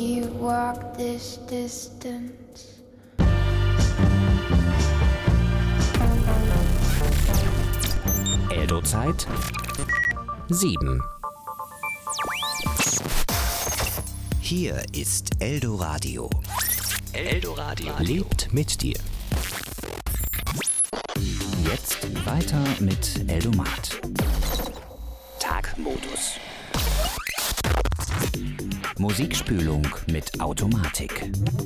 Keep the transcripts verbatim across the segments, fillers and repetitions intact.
You walk this distance. Eldo-Zeit sieben. Hier ist Eldoradio. Eldoradio lebt mit dir. Jetzt weiter mit Eldomat. Tagmodus. Musikspülung mit Automatik.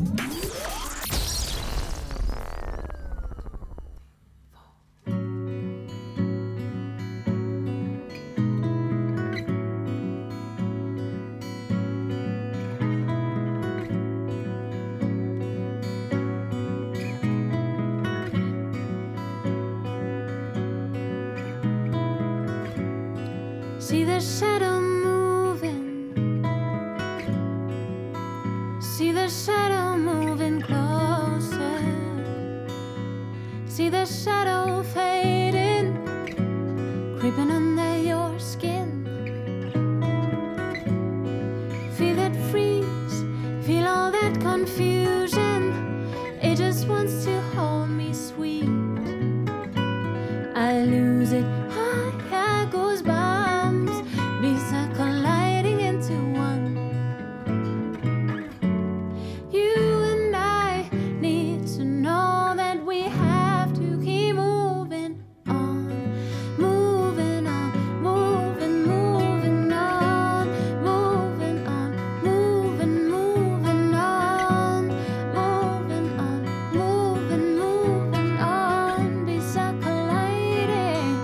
See the shadow moving. See the shadow moving closer. See the shadow fading, creeping under your skin. Feel that freeze, feel all that confusion. It just wants to hold me sweet. I lose it, high goes bombs, beats are colliding into one. You and I need to know that we have to keep moving on, moving on, moving, moving on, moving on, moving, moving on, moving on, moving, moving on, beats are colliding.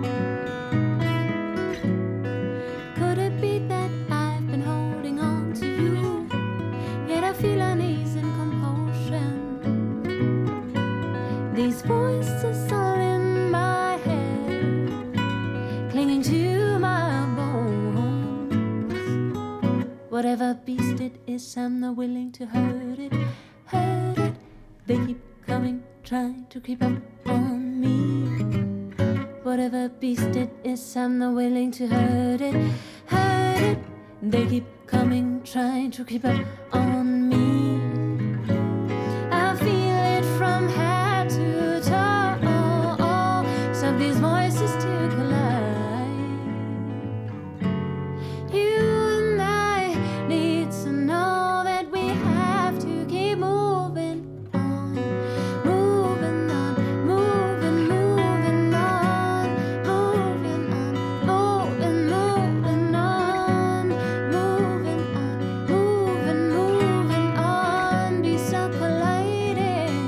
Could it be that I've been holding on to you, yet I feel unease and compulsion? These voices all in my head, clinging to my bones. Whatever beast it is, I'm not willing to hurt it, hurt it. They keep coming, trying to creep up on me. Whatever beast it is, I'm not willing to hurt it, hurt it. They keep coming, trying to creep up on me. I feel it from head to toe. Some of these voices to collide. You and I need to know that we have to keep moving on, moving on, moving, moving on, moving on, moving, moving on, moving on, moving, moving on, be so colliding.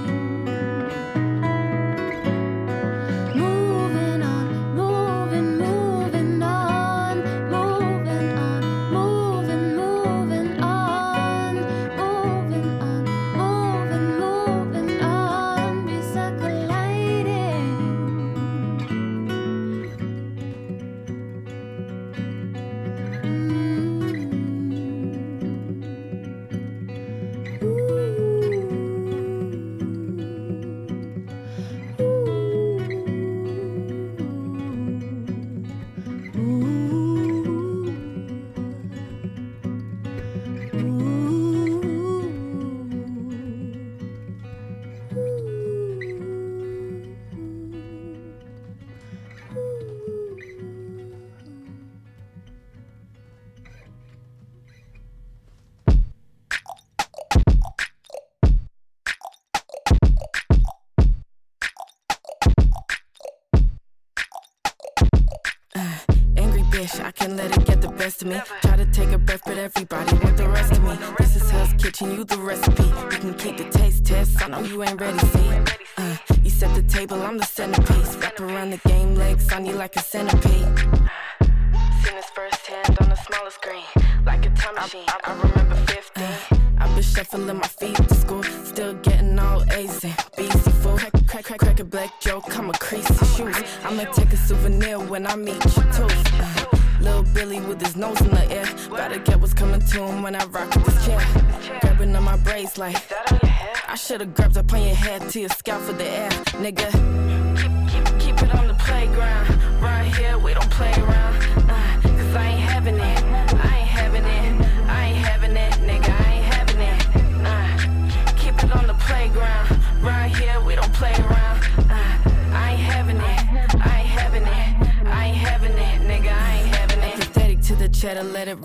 Moving on, moving, moving on, moving on, moving, moving on, moving on, moving, moving on, be so colliding. Angry bitch, I can't let it get the best of me. Try to take a breath, but everybody want the rest of me. This is Hell's Kitchen, you the recipe. You can keep the taste test, I know you ain't ready, see. Uh, you set the table, I'm the centerpiece. Wrap around the game legs on you like a centipede. Seen this firsthand on the smaller screen, like a time machine. I, I remember fifteen. I've been shuffling my feet to school, still getting all A's and B's. You fool, crack, crack, crack, crack a black joke, I'm a creasy shoes. I'ma take a souvenir when I meet you too. Uh, Lil Billy with his nose in the air, gotta get what's coming to him when I rock with this chair. Grabbing on my braids like, I should've grabbed up on your head to your scalp for the air, nigga. Keep, keep, keep it on the playground, right here we don't play around. Uh, Cause I ain't having it, I ain't having it, I ain't having it, nigga, I ain't having it.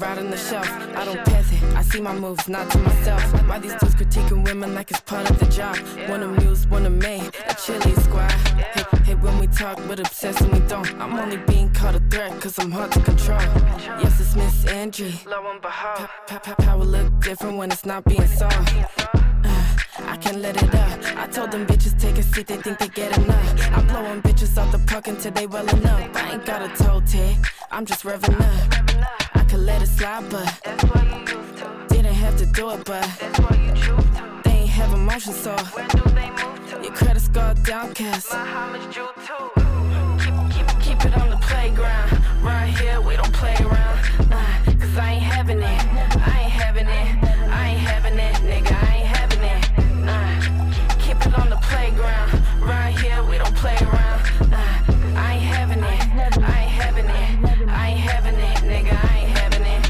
out on the shelf. I don't pass it, I see my moves, not to myself. Why these dudes critiquing women like it's part of the job? One amused, one amazed, a chili squad. Hey, hey, when we talk, but obsessed when we don't. I'm only being called a threat, cause I'm hard to control. Yes, it's Miss Angie. Lo and behold, power look different when it's not being solved. I can't let it up. I told them bitches take a seat, they think they get enough. I'm blowing bitches out the park until they well enough. I ain't got a toe tag, I'm just revving up. I could let it slide, but that's what you used to. Didn't have to do it, but that's what you choose to. They ain't have emotion, so when do they move to? Your credit score downcast. My homage due too. Keep, keep, keep it on the playground. Right here, we don't play around. Nah, cause I ain't having it. I ain't having it. I ain't having it, nigga. I ain't having it. Keep it on the playground. Right here, we don't play around. Nah, I ain't having it. I ain't having it. I ain't having it, nigga. I ain't having it.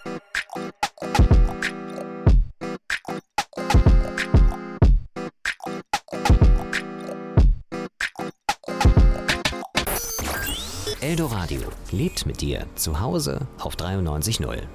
Eldoradio lebt mit dir zu Hause auf dreiundneunzig Komma null.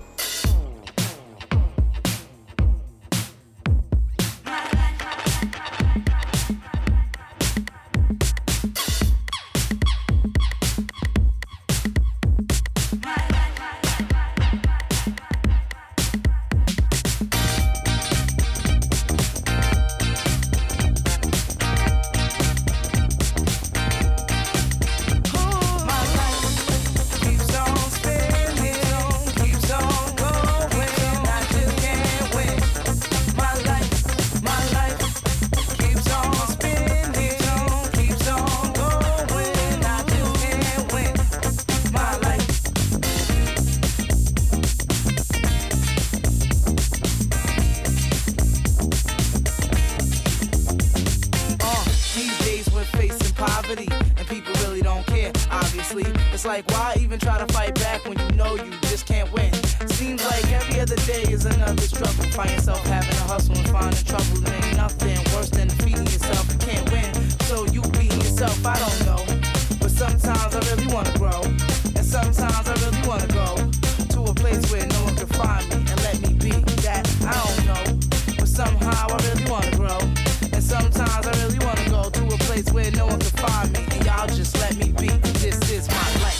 Like, why even try to fight back when you know you just can't win? Seems like every other day is another struggle. Find yourself having to hustle and finding trouble. And ain't nothing worse than defeating yourself. You can't win, so you beating yourself. I don't know, but sometimes I really wanna grow, and sometimes I really wanna go to a place where no one can find me and let me be that. I don't know, but somehow I really wanna grow, and sometimes I really wanna go to a place where no one can find me and y'all just let me be. This is my life.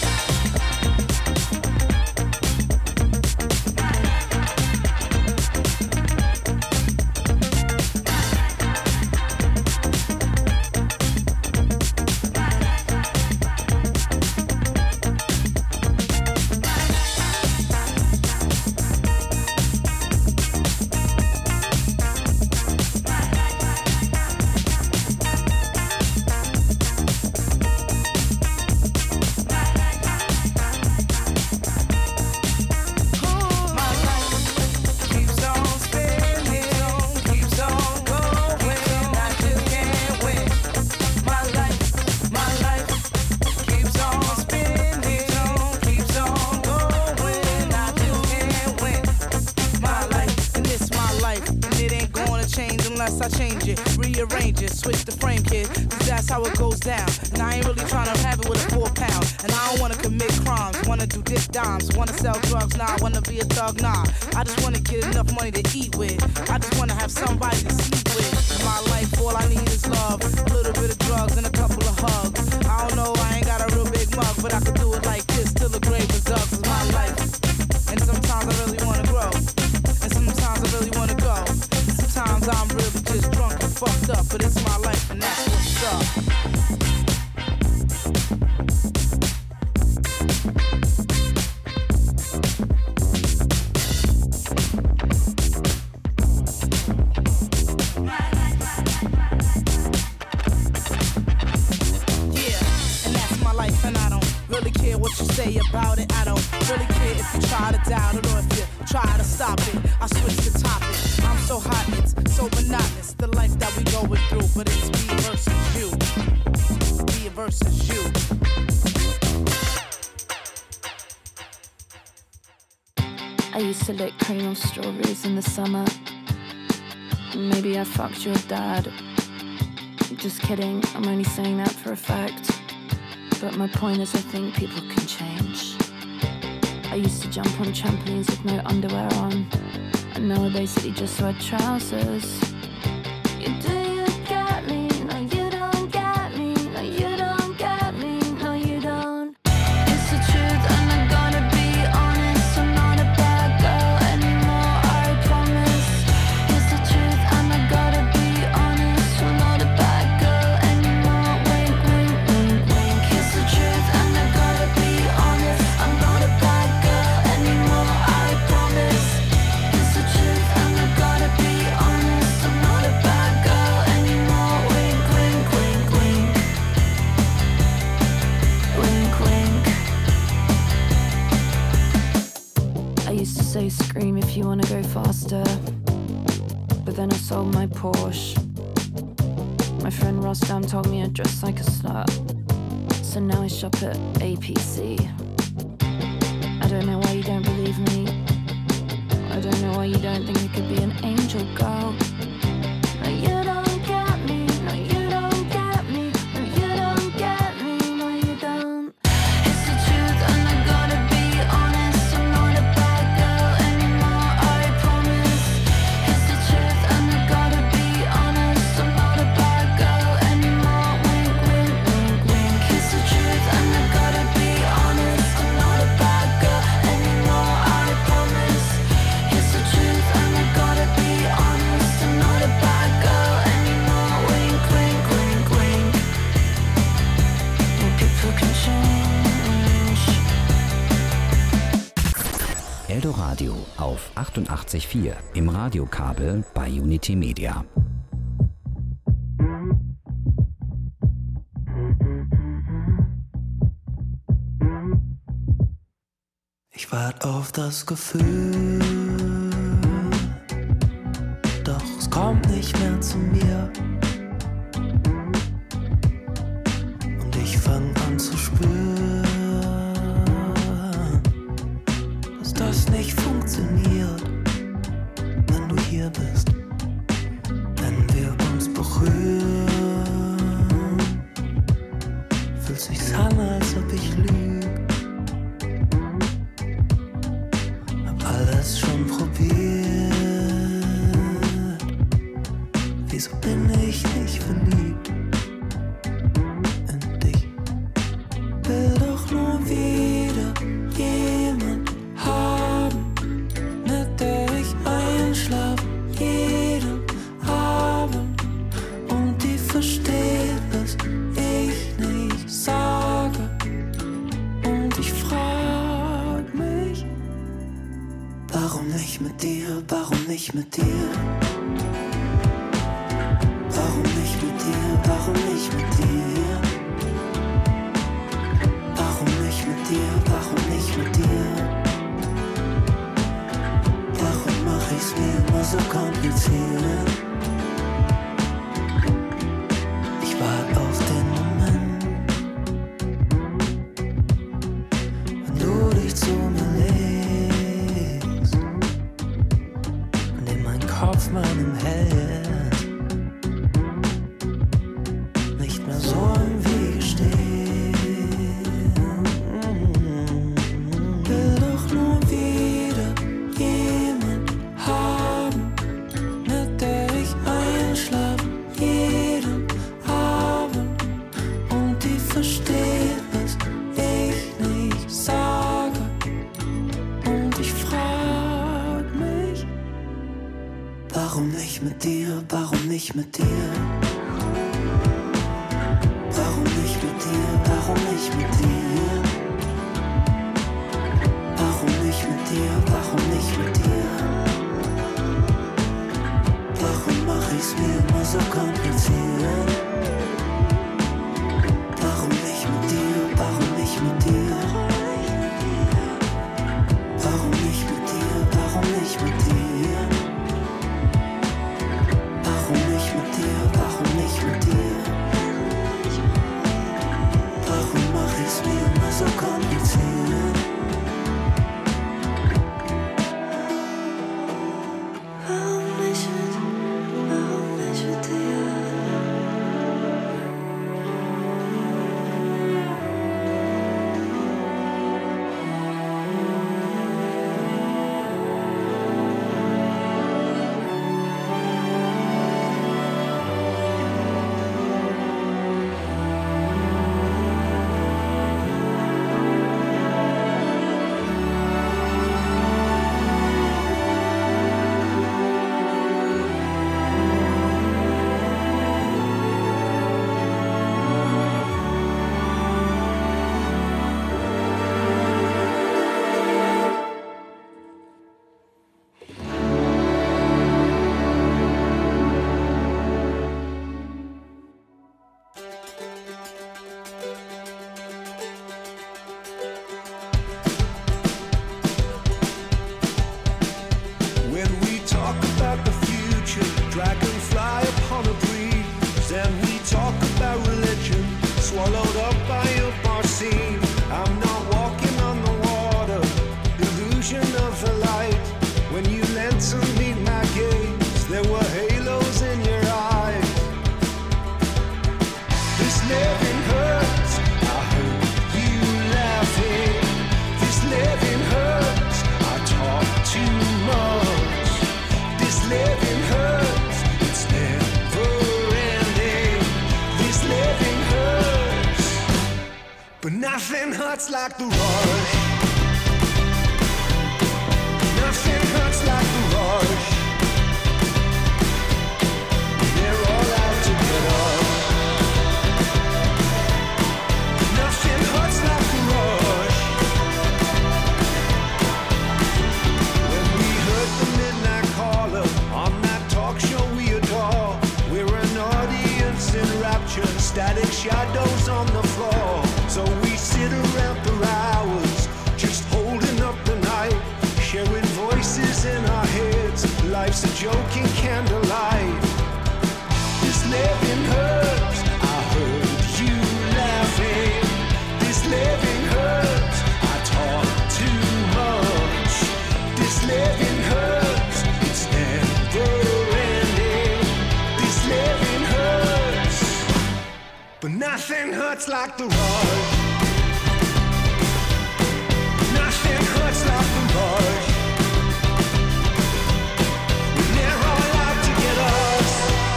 I change it, rearrange it, switch the frame, kid, cause that's how it goes down. And I ain't really trying to have it with a four pound. And I don't wanna commit crimes, wanna do dick dimes, wanna sell drugs, nah, wanna be a thug, nah. I just wanna get enough money to eat with. I just wanna have somebody to sleep with. In my life, all I need is love, a little bit of drugs and a couple of hugs. I don't know, I ain't got a real big mug, but I could do it like this, till the grave is up. It's my life, and sometimes I really wanna grow, and sometimes I really wanna go. Sometimes I'm really just drunk and fucked up, but it's my life and that's what's up. Say about it, I don't really care if you try to doubt it or if you try to stop it. I switch the topic. I'm so hot, it's so monotonous. The life that we going through, but it's me versus you. Me versus you. I used to lick cream of strawberries in the summer. Maybe I fucked your dad. Just kidding, I'm only saying that for a fact. But my point is I think people can change. I I used to jump on trampolines with no underwear on, and now I basically just wear trousers. You do you get me? No, you don't get me. No, you don't get me. No, you don't. It's the truth, and I gotta be honest. I'm not a bad girl anymore, I promise. It's the truth, and I gotta be honest. I'm not a bad girl anymore. Wink, wink, wink, wink. It's the truth, and I gotta be honest. I'm not a bad girl anymore, I promise. It's the truth, and I gotta be honest. I'm not a bad girl anymore. Wink, wink, wink, wink. Wink, wink. I used to say scream if you wanna go faster, but then I sold my Porsche. My friend Rostam told me I dress like a slut, so now I shop at A P C. I don't know why you don't believe me. I don't know why you don't think I could be an angel girl. No, you don't get me. No, you don't get me. No, you don't get me. No, you don't. It's the truth, and I gotta be honest. I'm not a bad girl anymore, I promise. It's the truth, and I gotta be honest. I'm not a bad girl anymore. Wink, wink, wink, wink. It's the truth, and I gotta be honest. I'm not a bad girl anymore, I promise. It's the truth, and I gotta be honest. I'm not a bad girl anymore. Wink, wink, wink, wink. Yeah, people can change. Eldoradio auf achtundachtzig Komma vier im Radiokabel bei Unity Media. Ich wart auf das Gefühl, doch es kommt nicht mehr zu mir. Und ich fang an zu spüren, dass das nicht funktioniert, wenn du hier bist. Wenn wir uns berühren, fühlt sich's an, als ob ich lüg. Alles schon probiert. Wieso bin ich nicht verliebt in dich? Will doch nur wieder jemand haben, mit der ich einschlaf jeden Abend und die versteht, was ich nicht sage. Und ich frag mich, warum nicht mit dir, warum nicht mit dir? Warum nicht mit dir, warum nicht mit dir? Warum nicht mit dir, warum nicht mit dir? Warum mach ich's mir immer so kompliziert? Ich wart auf den Moment, wenn du dich zu mir legst und in mein Kopf meinem hält, nicht mehr so im Wege stehen. Will doch nur wieder jemand haben, mit der ich einschlaf jeden Abend und die versteht, was ich nicht sage. Und ich frag mich, warum nicht mit dir, warum nicht mit dir? Warum nicht mit dir, warum nicht mit dir? Warum nicht mit dir, warum nicht mit dir? Warum mach ich's mir immer so kompliziert? Warum nicht mit dir, warum nicht mit dir? Warum nicht mit dir, warum nicht mit dir? Warum nicht mit dir, warum nicht mit dir? Warum mach ich's mir When you leant to meet my gaze, there were halos in your eyes. This living hurts, I heard you laughing. This living hurts, I talk too much. This living hurts, it's never ending. This living hurts, but nothing hurts like the rush. Nothing hurts like the rush. They're all out to get us. Nothing hurts like the rush. When we heard the midnight caller on that talk show we adore, we're an audience in rapture, static shadows on the floor. So we sit around for hours, just holding up the night, sharing voices in our heads. Life's a joke in candlelight. This living hurts, I heard you laughing. This living hurts, I talk too much. This living hurts, it's never ending. This living hurts, but nothing hurts like the rush. Nothing hurts like the rush. When they're all out to get us.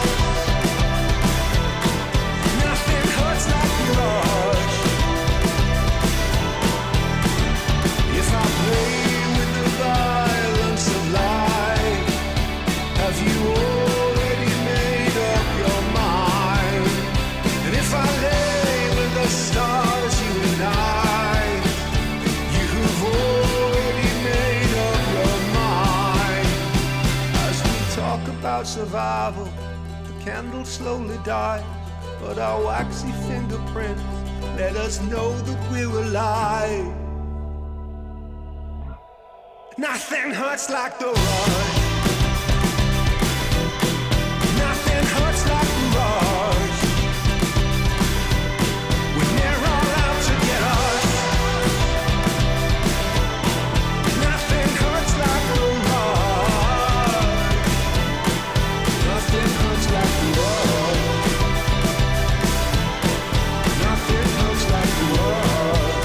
Nothing hurts like the rush. If I play with the violence of life, have you already made up your mind? And if I lay with the stars, you and I, you've already made up your mind. As we talk about survival, the candle slowly dies, but our waxy fingerprints let us know that we're alive. Nothing hurts like the rush. Nothing hurts like the rush. When they're all out to get us. Nothing hurts like the rush. Nothing hurts like the rush. Nothing hurts like the rush.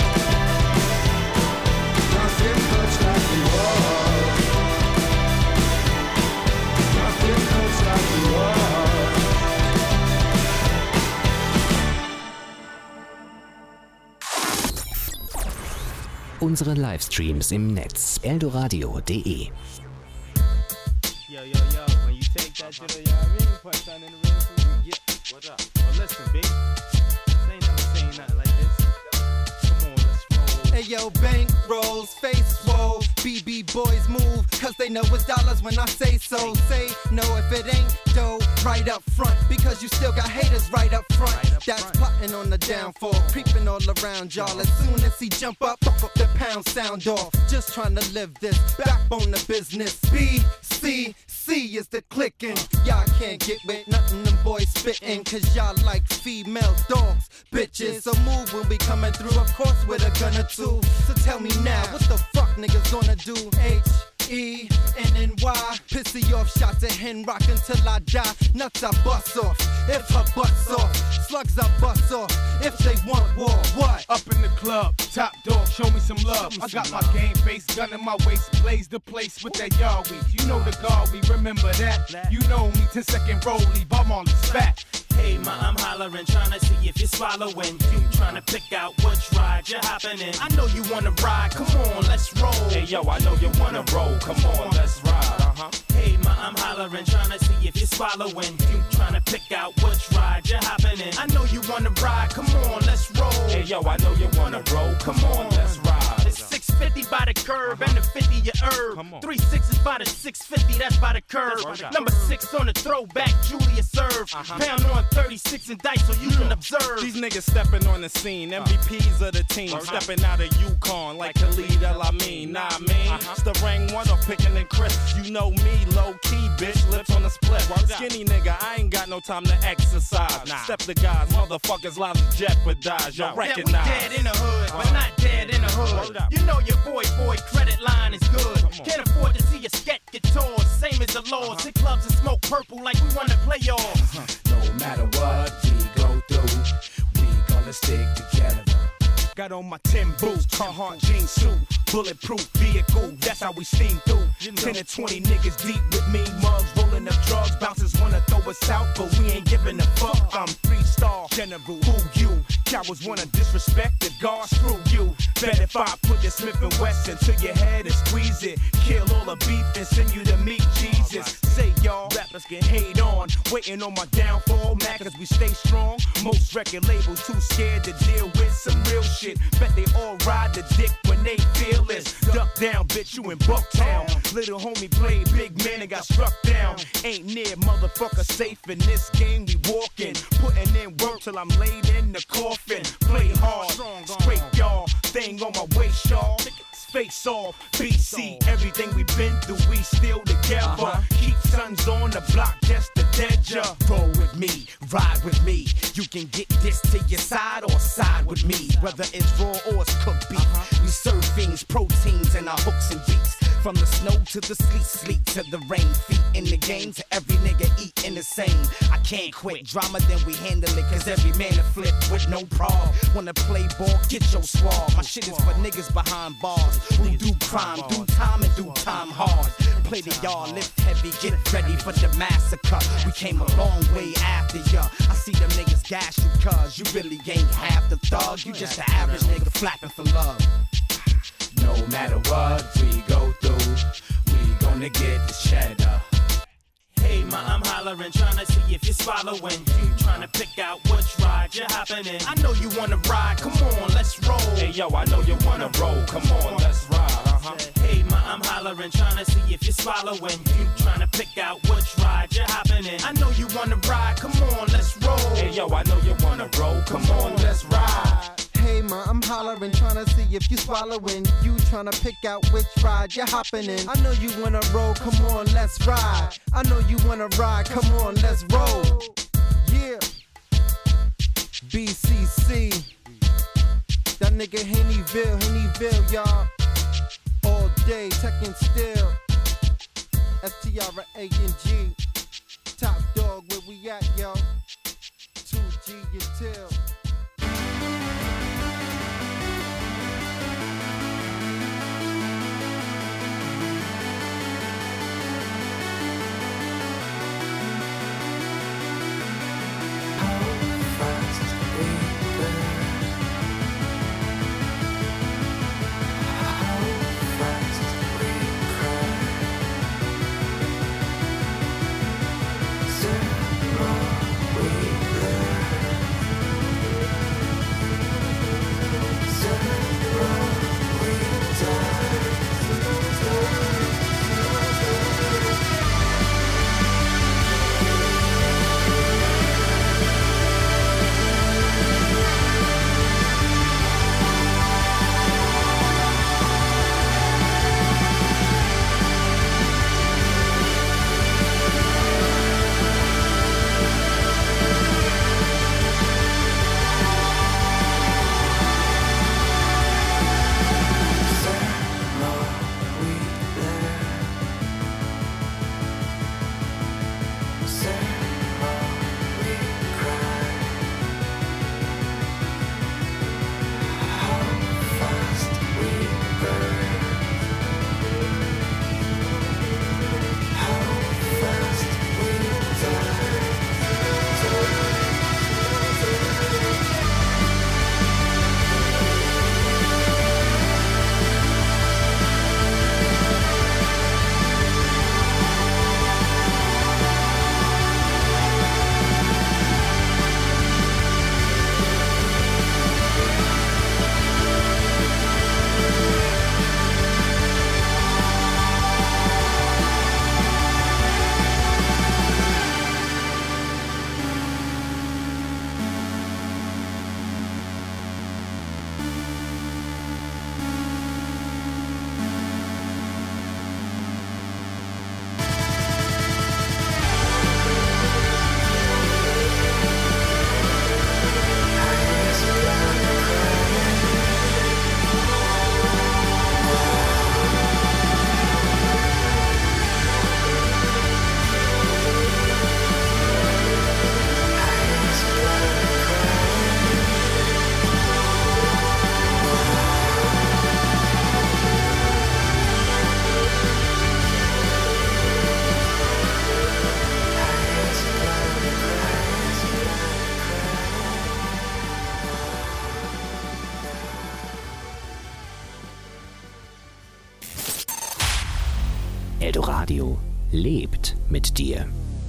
Nothing hurts like the rush. Nothing hurts like the rush. Unsere Livestreams im Netz eldoradio punkt de. Yo, yo, yo, when you take that shit, you know what I mean? Put something in the ring for you. Yeah, what up? Well, listen, B. They ain't never seen nothing like this. Come on, let's roll. Hey yo, bank rolls, face swole. B B boys move, cause they know it's dollars when I say so. Say no if it ain't dough, right up front. Because you still got haters right up front. Right up That's front. Plotting on the downfall, creeping all around y'all. As soon as he jump up, the pound sound off. Just trying to live this, backbone the business. B, C, C is the clicking. Y'all can't get with nothing them boys spitting. Cause y'all like female dogs, bitches. So move when we coming through, of course with a gun or two. So tell me now, what the fuck niggas gonna do? H E N N Y, pissy off shots at hen rock until I die. Nuts I bust off, if her butt's off. Slugs I bust off, if they want war. What? Up in the club, top dog, show me some love. I got my game face, gun in my waist, blaze the place with that yard weed. You know the guard, we remember that. You know me, ten second roll, leave I'm on the fat. Hey ma, I'm hollering, trying to see if you're swallowing. You trying to pick out which ride you're hopping in. I know you wanna ride, come on, let's roll. Hey yo, I know you wanna roll, come on, let's ride. Uh-huh. Hey ma, I'm hollering, trying to see if you're swallowing. You trying to pick out which ride you're hopping in. I know you wanna ride, come on, let's roll. Hey yo, I know you wanna roll, come on, let's ride. It's six fifty by the curb and the fifty you herb. Three sixes by the six fifty, that's by the curb. Number six on the throwback, Julius serve. Uh-huh. Pound on thirty-six and dice so you can observe. These niggas stepping on the scene, M V Ps of the team. Stepping out of Yukon like Khalid El Amin. Nah, I mean, uh-huh. It's the ring one of picking and crisp. You know me, low key, bitch, lips on the split. Skinny nigga, I ain't got no time to exercise. Nah. Step the guys, motherfuckers' lives jeopardize. Y'all recognize. Yeah, we dead in the hood, but not dead in the hood. You know your boy, boy, credit line is good. Can't afford to see you laws. Hit clubs and smoke purple like we won the playoffs. No matter what we go through, we gonna stick together. Got on my Tim boots, Carhartt jeans suit, bulletproof vehicle, that's how we steam through. Ten to twenty niggas deep with me, mugs rolling up drugs, bouncers wanna throw us out, but we ain't giving a fuck. I'm three-star general, who you? Cowards wanna disrespect the God, screw you. Bet if I put the Smith and Wesson to your head and squeeze it, kill all the beef and send you to meet Jesus. Say y'all, rappers get hate on, waiting on my downfall, mad cause we stay strong. Most record labels too scared to deal with some real shit. Bet they all ride the dick when they feel this. Duck down, bitch, you in Bucktown. Little homie played big man and got struck down. Ain't near motherfucker safe in this game we walking. Putting in work till I'm laid in the coffin. Play hard, scrape y'all, thing on my waist, y'all. Face off, B C, everything we've been through, we still together. Uh-huh. Keep sons on the block just to dead ya. Roll with me, ride with me. You can get this to your side or side with me. Whether it's raw or it's cooked beef. Uh-huh. We serve things, proteins in our hooks and beats. From the snow to the sleet, sleet to the rain. Feet in the game to every nigga eating the same. I can't quit drama, then we handle it. Cause every man a flip with no problem. Wanna play ball, get your swab. My shit is for niggas behind bars who do crime, do time and do time hard. Play the yard, lift heavy, get ready for the massacre. We came a long way after ya. I see them niggas gash you cause you really ain't half the thug. You just an average nigga flapping for love. No matter what we go through, we gonna get the cheddar. Hey ma, I'm hollering, tryna see if you're swallowing. You tryna pick out which ride you're hopping in. I know you wanna ride, come on, let's roll. Hey yo, I know you wanna roll, come on, let's ride. Uh-huh. Hey ma, I'm hollering, tryna see if you're swallowing. You tryna pick out which ride you're hopping in. I know you wanna ride, come on, let's roll. Hey yo, I know you wanna roll, come on, let's ride. Hey ma, I'm hollering, tryna see if you swallowing. You tryna pick out which ride you're hopping in. I know you wanna roll, come on, let's ride. I know you wanna ride, come on, let's roll. Yeah. B C C. That nigga Hennyville, Hennyville, y'all. All day, Tekken still. S T R A N G. Top dog, where we at, yo? two G until. Radio lebt mit dir.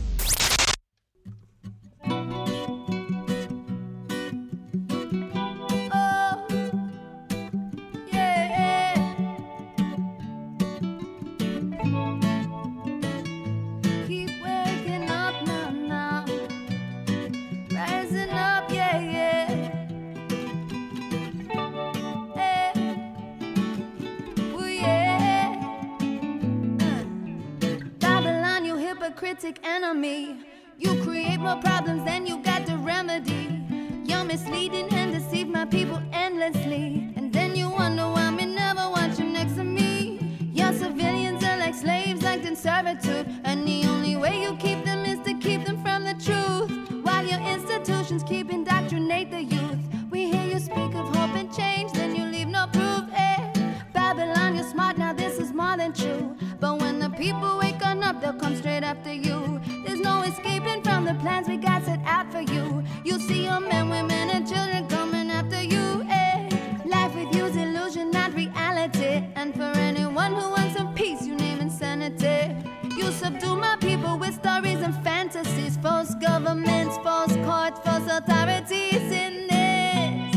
Enemy, you create more problems than you got the remedy. You're misleading and deceive my people endlessly, and then you wonder why me never want you next to me. Your civilians are like slaves, like in servitude, and the only way you keep them is to keep them from the truth, while your institutions keep indoctrinate the youth. We hear you speak of hope and change, then you leave no proof. Eh? Babylon, you're smart, now this is more than true, but when the people wake on up, they'll come straight after you. There's no escaping from the plans we got set out for you. You see your men, women, and children coming after you. Eh? Life with you's illusion, not reality. And for anyone who wants some peace, you name insanity. You subdue my people with stories and fantasies, false governments, false courts, false authorities in this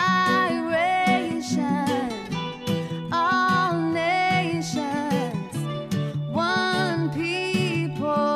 iration. All nations, one people.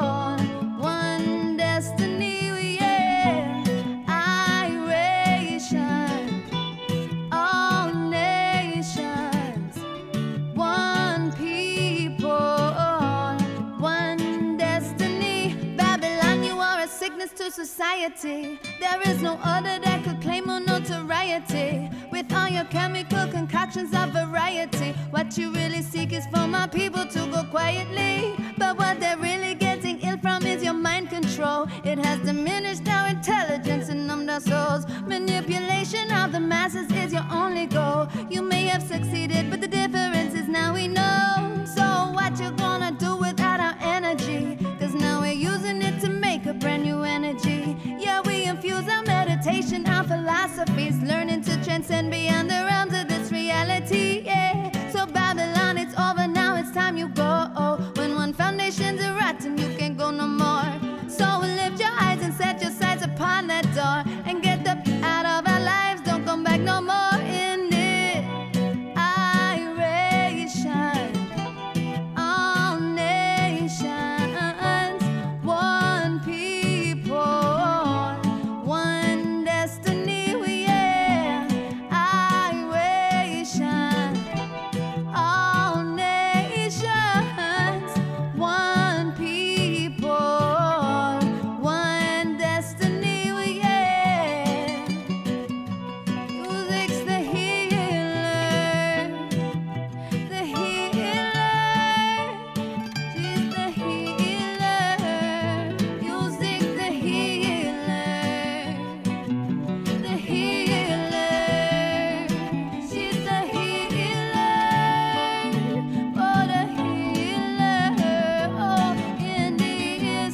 To society, there is no other that could claim more notoriety. With all your chemical concoctions of variety, what you really seek is for my people to go quietly. But what they're really getting ill from is your mind control. It has diminished our intelligence and numbed our souls. Manipulation of the masses is your only goal. You may have succeeded, but the difference is now we know. So what you gonna do without our energy? Cause now we're using it to make a brand new energy. Yeah, we infuse our meditation, our philosophies, learning to transcend beyond the realms of this reality. Yeah, so Babylon, it's over now, it's time you go. When one foundation's rotten, you can't go no more. So lift your eyes and set your sights upon that door, and get the f- out of our lives, don't come back no more in this iration. All nations, one people, one destiny, yeah, iration. All nations, one people, one destiny, yeah. Music's the healer, the healer. She's the healer. Music, the healer, the healer. She's the healer. Oh, the healer. Oh, in this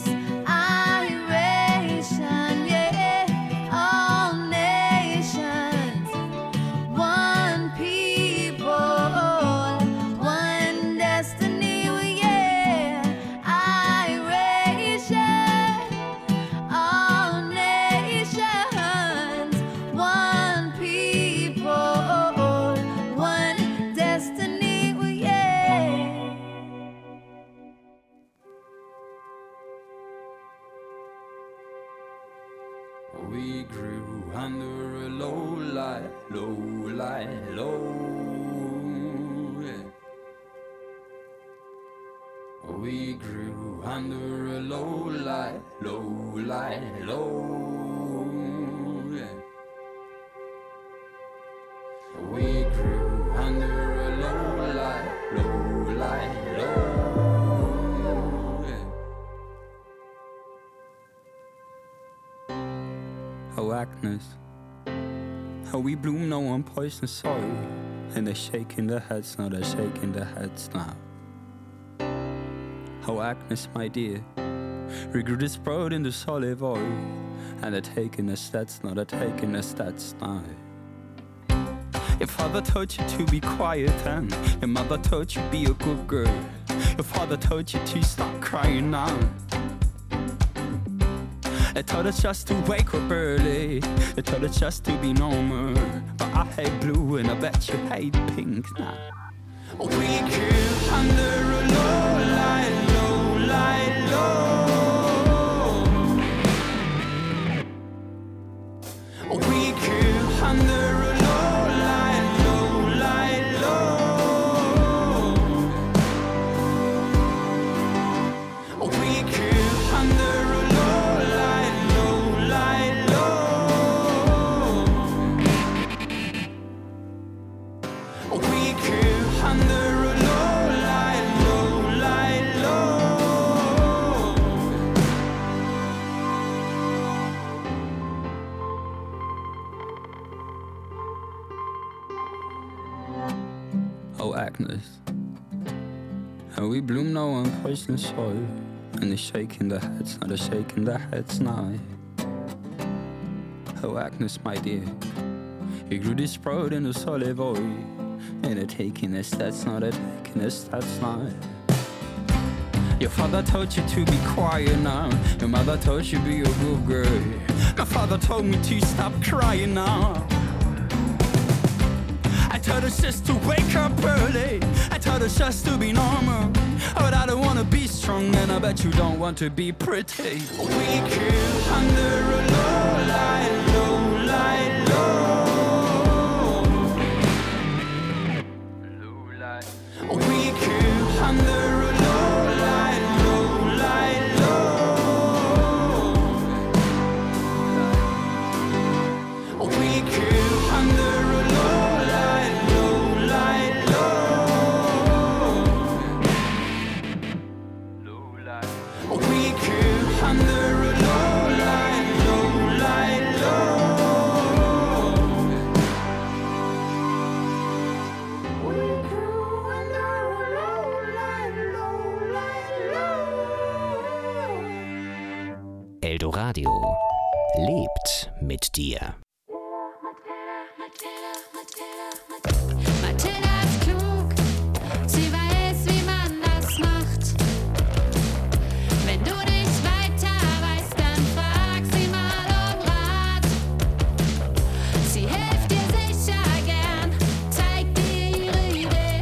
iration, yeah. All nations, one people, one destiny, yeah. Iration. All nations, one people, one destiny, yeah. We grew under a low light, low light, low. Yeah. We grew under a low light, low light, low. Yeah. We grew under a low light, low light, low. Yeah. Oh, Agnes, how we bloom now on poisonous soil, and they're shaking their heads now, they're shaking their heads now. Oh, Agnes, my dear, we grew this sprout in the olive oil, and they're taking the stats now, they're taking the stats now. Your father told you to be quiet and your mother told you be a good girl. Your father told you to stop crying now. They told us just to wake up early. They told us just to be normal. But I hate blue and I bet you hate pink now. We could under a low light, low light, low. We could under a low light, low light, low. We could under a low light, low light, low. We could under a low light, low light, low. Oh, Agnes, how we bloom now on poison soil, and they're shaking their heads, now they're shaking their heads now. Oh, Agnes, my dear, you grew this sprout in the olive oil, and they're taking this, that's not a taking this, that's not. Your father told you to be quiet now. Your mother told you to be a good girl. My father told me to stop crying now. I told us just to wake up early. I told us just to be normal. But I don't want to be strong, and I bet you don't want to be pretty. We could under a low light, low light, low. We could under a low light, low light, low. We could under a low light, low light, low. We could under a low light, low light, low. Eldoradio lebt mit dir. Matilda ist klug, sie weiß, wie man das macht. Wenn du nicht weiter weißt, dann frag sie mal um Rat. Sie hilft dir sicher gern, zeigt dir ihre Idee.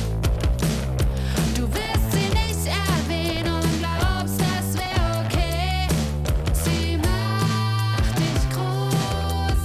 Du wirst sie nicht erwähnen und glaubst, das wäre okay. Sie macht dich groß.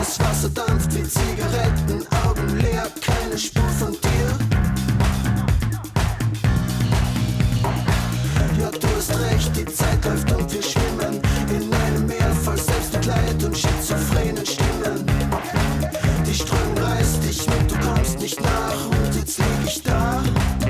Das Wasser dampft wie Zigaretten, Augen leer, keine Spur von dir. Ja, du hast recht, die Zeit läuft und wir schwimmen in einem Meer voll Selbstmitleid und schizophrenen Stimmen. Die Strömung reißt dich mit, du kommst nicht nach und jetzt lieg ich da.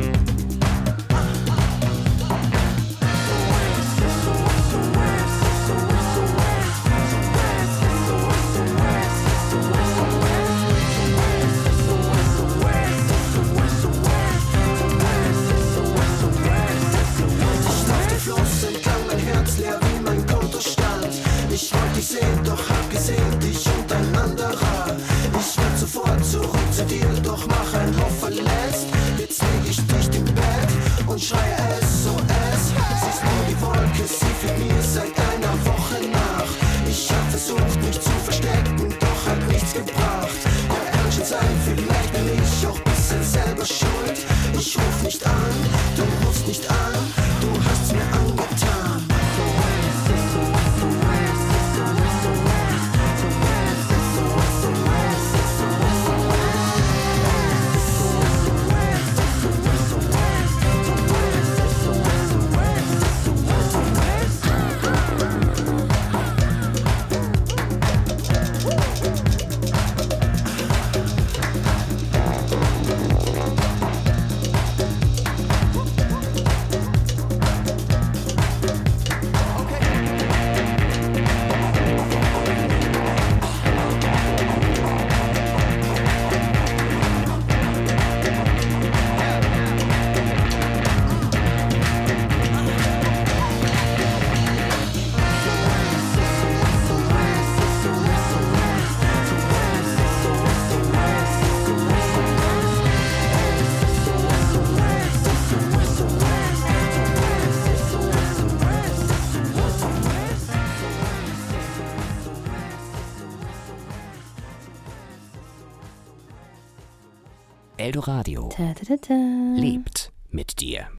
Ich wollte dich sehen, doch hab gesehen, dich und ein anderer. Ich werd sofort zurück zu dir, doch mach ein Hof verletzt. Jetzt lieg ich dicht im Bett und schreie S O S. Siehst nur die Wolke, sie fliegt mir seit einer Woche nach. Ich hab versucht, mich zu verstecken, doch hat nichts gebracht. Ja, kann schon sein, vielleicht bin ich auch bisschen selber schuld. Ich ruf nicht an, du rufst nicht an, du hast's mir angetan. Eldoradio Ta, ta, ta, ta. lebt mit dir.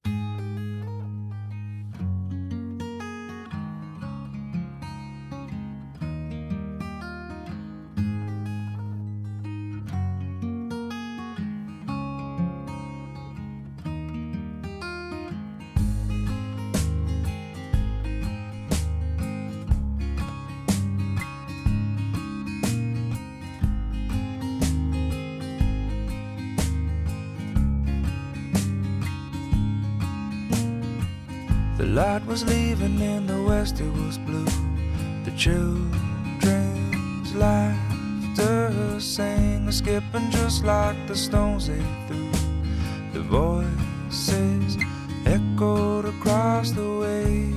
The light was leaving in the west, it was blue. The children's laughter sang, skipping just like the stones they threw. The voices echoed across the waves.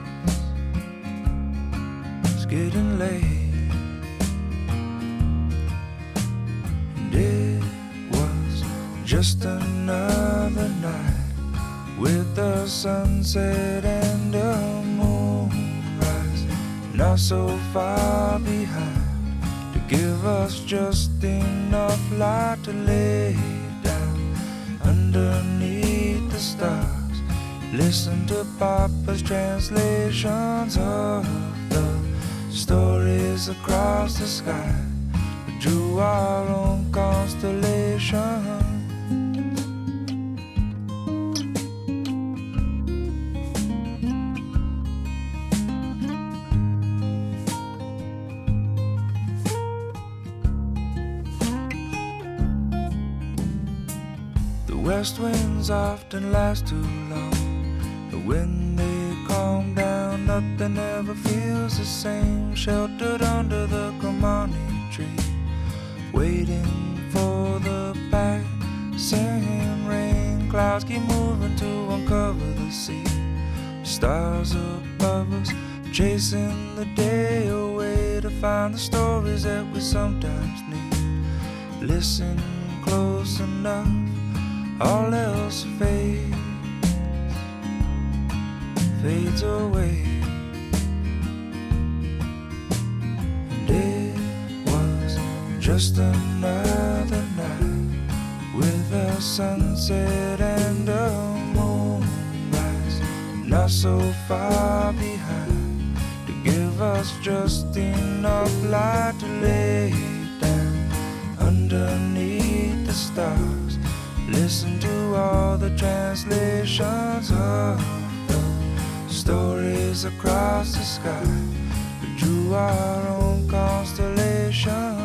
It's getting late, and it was just another night with the sunset and the moonrise, not so far behind to give us just enough light to lay down underneath the stars. Listen to Papa's translations of the stories across the sky. We drew our own constellation. West winds often last too long, but when they calm down, nothing ever feels the same. Sheltered under the Gramani tree, waiting for the passing rain. Clouds keep moving to uncover the sea. Stars above us, chasing the day away to find the stories that we sometimes need. Listen close enough, all else fades, fades away. And it was just another night with a sunset and a moonrise, not so far behind to give us just enough light to lay stars. Listen to all the translations of the stories across the sky. We drew our own constellations.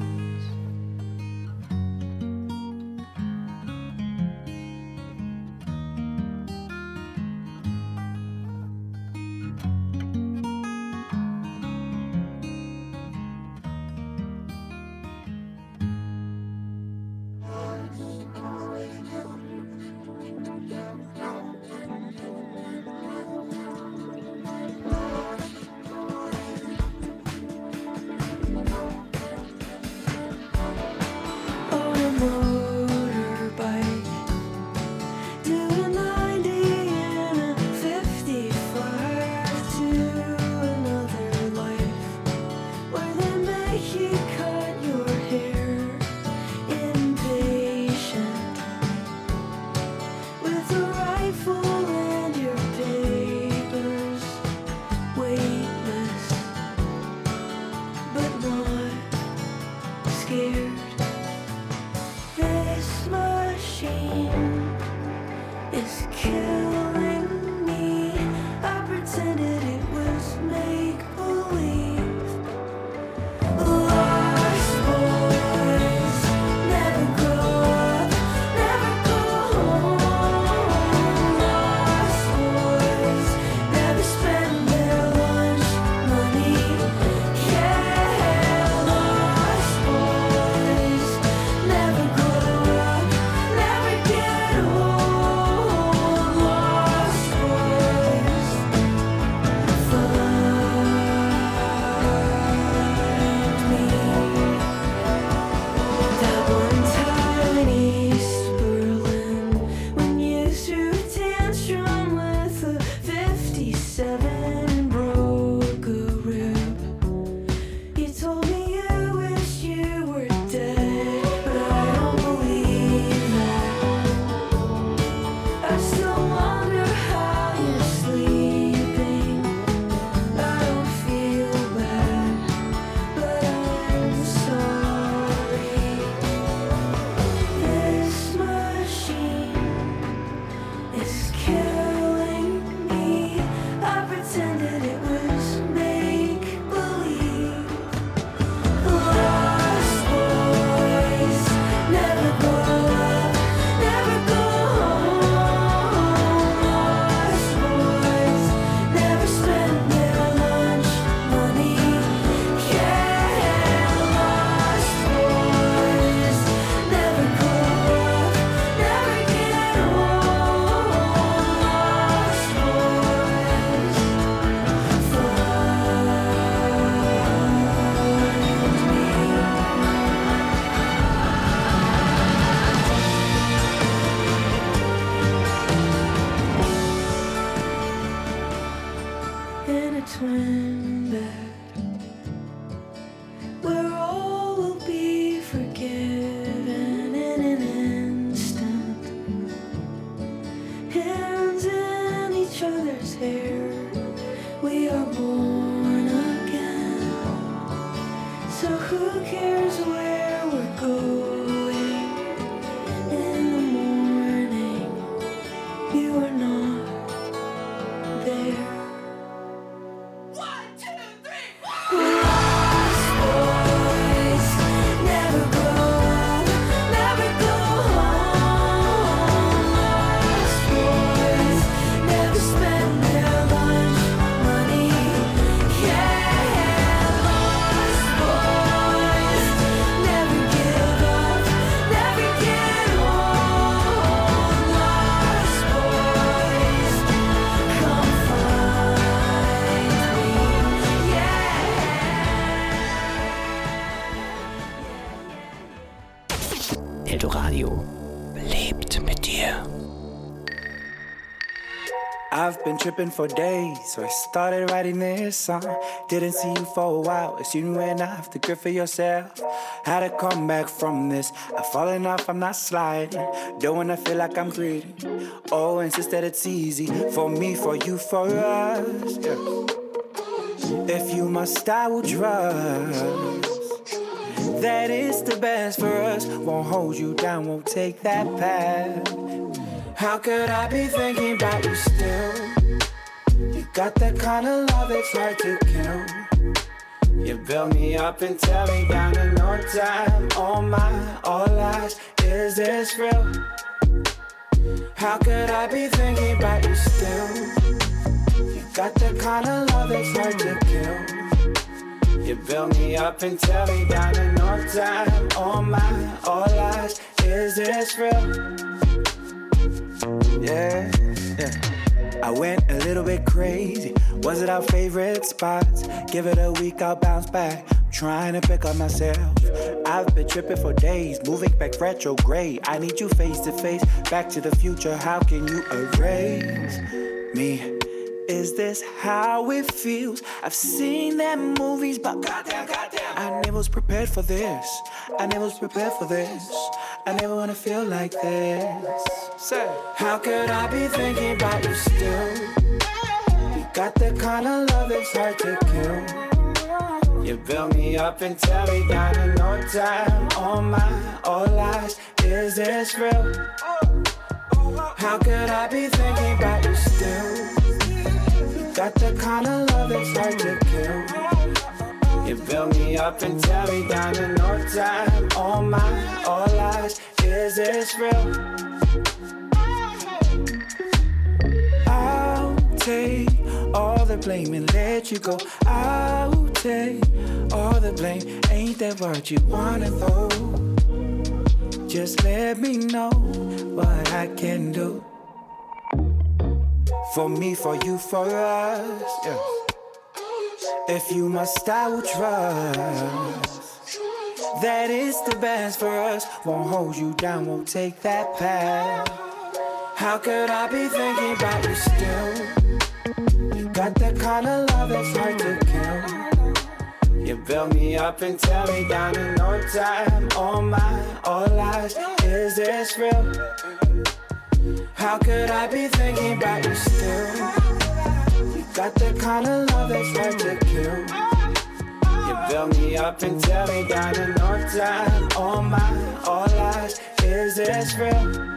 Eldoradio lebt mit dir. I've been tripping for days, so I started writing this song. Didn't see you for a while, as you went off the grip for yourself. Had to come back from this. I've fallen off, I'm not sliding. Don't wanna feel like I'm greedy. Oh, insist that it's easy for me, for you, for us. Yeah. If you must, I will trust that it's the best for us. Won't hold you down, won't take that path. How could I be thinking about you still? You got that kind of love that's hard to kill. You build me up and tear me down in no time. All my, all lies, is this real? How could I be thinking about you still? You got that kind of love that's hard to kill. You build me up and tear me down in no time. All my, all lies, is this real? Yeah, yeah. I went a little bit crazy. Was it our favorite spots? Give it a week, I'll bounce back. I'm trying to pick up myself. I've been tripping for days, moving back retrograde. I need you face to face, back to the future. How can you erase me? Is this how it feels? I've seen them movies, but goddamn, goddamn, I never was prepared for this. I never was prepared for this. I never wanna feel like this. Say, how could I be thinking about you still? You got the kind of love that's hard to kill. You build me up and tear me down in no time. All my, all lies, is this real? How could I be thinking about you still? You got the kind of love that's hard to kill. You build me up and tear me down in no time. All my, all lies, is this real? I'll take all the blame and let you go. I'll take all the blame. Ain't that what you wanna though? Just let me know what I can do. For me, for you, for us, yeah. If you must, I will trust. That is the best for us. Won't hold you down, won't take that path. How could I be thinking about you still? You got that kind of love that's hard to kill. You build me up and tear me down in no time. All my, all lies, is this real? How could I be thinking about you still? You got that kind of love that's hard to kill. You build me up and tear me down in no time. All my, all lies, is this real?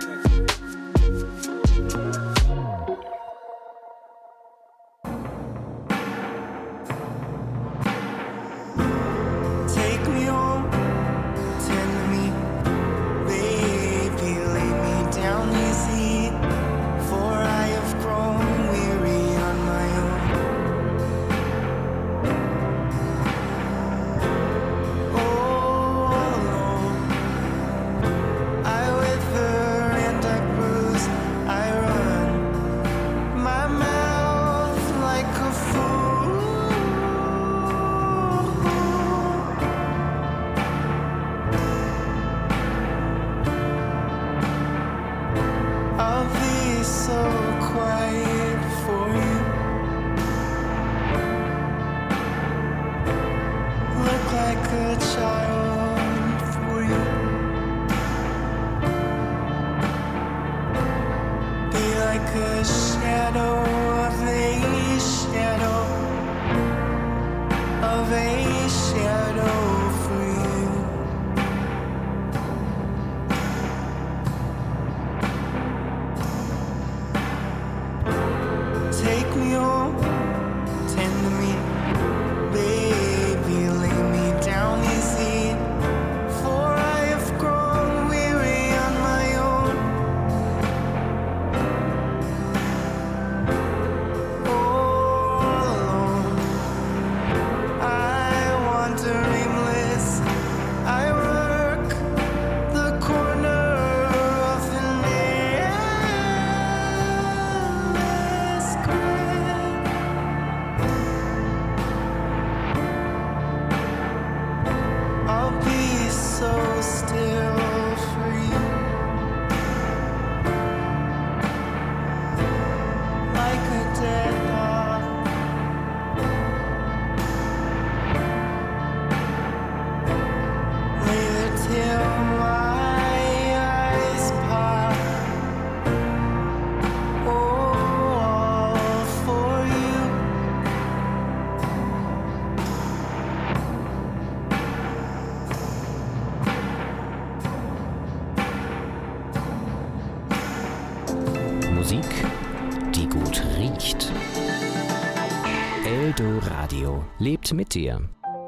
Radio lebt mit dir.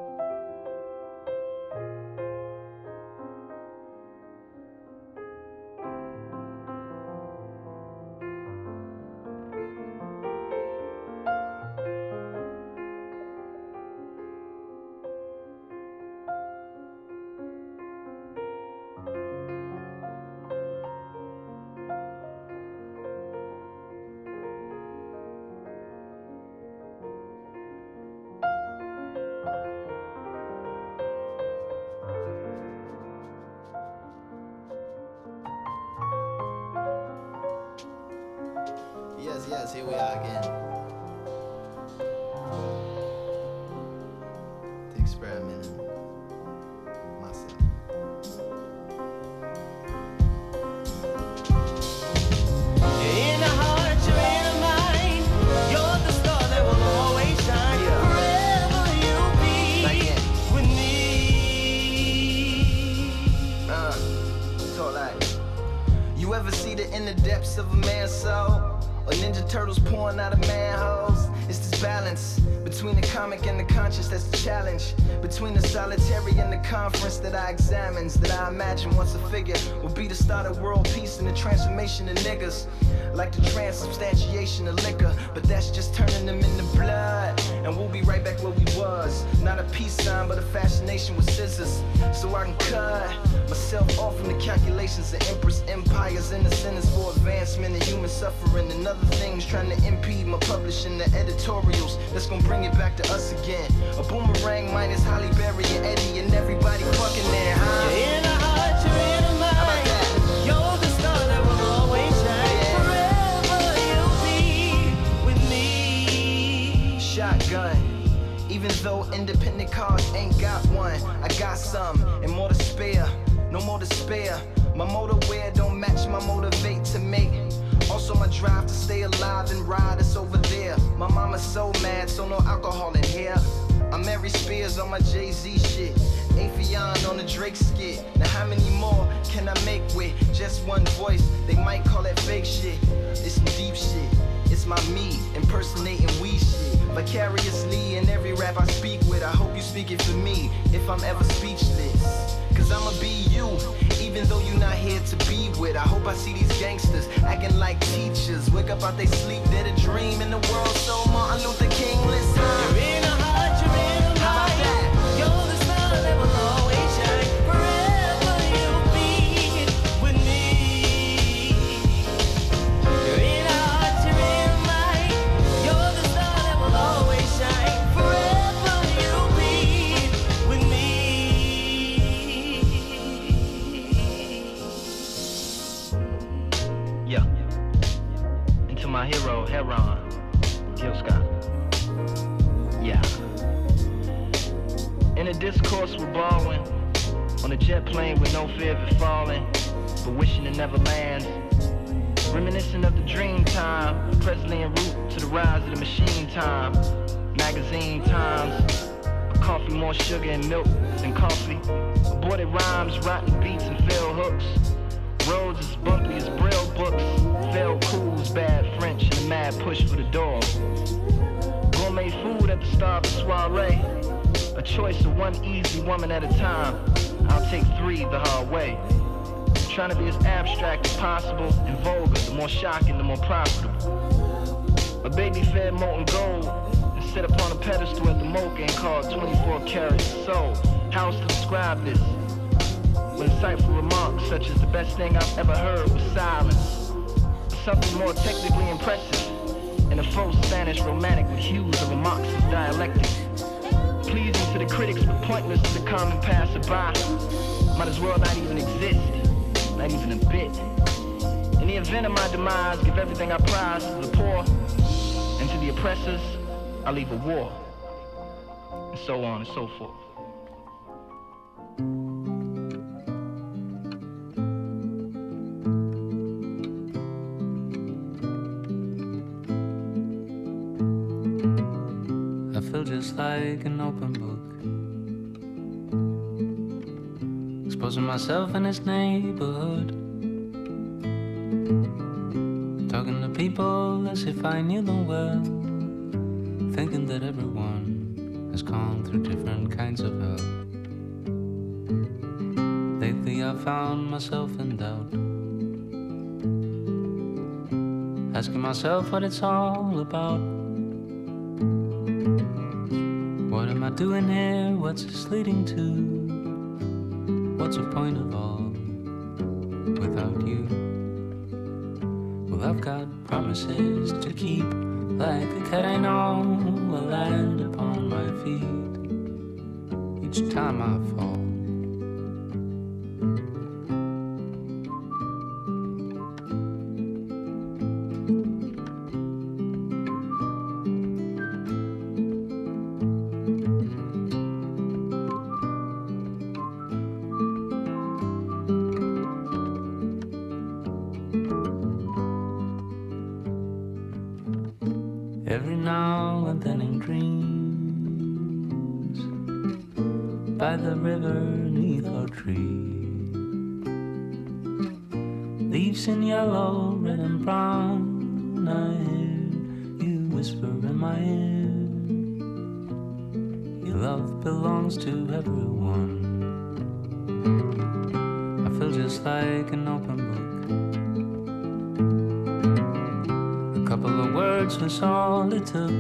Yes, yes, here we are again. The experiment in myself. In a heart, you're in a mind. You're the star that will always shine. Yeah. Forever you'll be with me. Uh, talk like. You ever see the inner depths of a man's soul? Or Ninja Turtles pouring out of manholes? It's this balance between the comic and the conscious that's the challenge. Between the solitary and the conference that I examines, that I imagine once a figure will be the start of world peace and the transformation of niggas. Like the transubstantiation of liquor, but that's just turning them into blood. And we'll be right back where we was. Not a peace sign, but a fascination with scissors. So I can cut myself off from the calculations of empress empires and the sentence for advancement of human suffering and other things trying to impede my publishing the editorials that's gonna bring it back to us again. A boomerang minus Holly Berry and Eddie and everybody fucking there, huh? You're in a heart, you're in a mind. How about that? You're the star that will always shine. Yeah. Forever you'll be with me. Shotgun. Even though independent cars ain't got one, I got some and more to spare. No more despair. My motorwear don't match my motivate to make. Also my drive to stay alive and ride is over there. My mama's so mad, so no alcohol in here. I'm Mary Spears on my Jay-Z shit. Afion on the Drake skit. Now how many more can I make with just one voice? They might call that fake shit. It's some deep shit. It's my me impersonating we shit. Vicariously in every rap I speak with. I hope you speak it for me if I'm ever speechless. Cause I'ma be you, even though you're not here to be with. I hope I see these gangsters acting like teachers. Wake up out they sleep, they're the dream in the world. So Martin Luther King, listen. You're in a heart, you're in a mind. How about that? You're the star that will always shine. Forever you'll be with me. You're in a heart, you're in a mind. You're the star that will always shine. Forever you'll be with me. Yeah. Into my hero, Heron, Gil Scott. Yeah. In a discourse with Baldwin, on a jet plane with no fear of it falling, but wishing it never lands. Reminiscent of the dream time, Presley en route to the rise of the machine time. Magazine times, a coffee more sugar and milk than coffee. Aborted rhymes, rotten beats and failed hooks. Roads as bumpy as Braille books. Failed cools, bad French, and a mad push for the door. Gourmet food at the Star of the Soiree. A choice of one easy woman at a time. I'll take three the hard way. Trying to be as abstract as possible and vulgar. The more shocking, the more profitable. A baby fed molten gold and set upon a pedestal at the Mocha and called twenty-four karat soul. How else to describe this? With insightful remarks such as the best thing I've ever heard was silence. Something more technically impressive in a faux Spanish romantic with hues of a Marxist dialectic. Pleasing to the critics but pointless to the common passerby. Might as well not even exist, not even a bit. In the event of my demise, give everything I prize to the poor, and to the oppressors, I leave a war, and so on and so forth. I feel just like an open book, exposing myself in this neighborhood, talking to people as if I knew them well, thinking that everyone has gone through different kinds of hell. Lately I found myself in doubt, asking myself what it's all about. What am I doing here? What's this leading to? What's the point of all without you? Well, I've got promises to keep, like a cat I know will land upon my feet each time I fall. Every now and then in dreams, by the river neath our tree, leaves in yellow, red and brown, I hear you whisper in my ear, your love belongs to everyone. I feel just like an open book. A couple of words was all it took,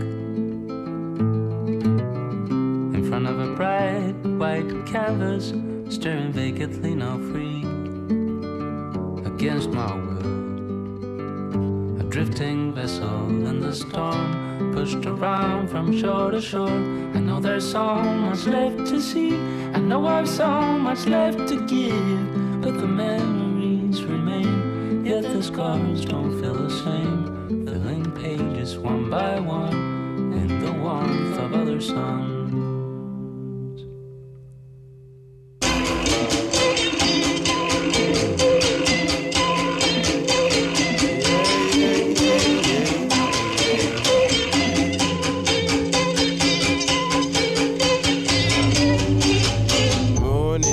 in front of a bright white canvas, staring vacantly now free, against my will, a drifting vessel in the storm, pushed around from shore to shore. I know there's so much left to see, I know I've so much left to give, but the memories remain, yet the scars don't feel the same, filling pages one by one in the warmth of other suns.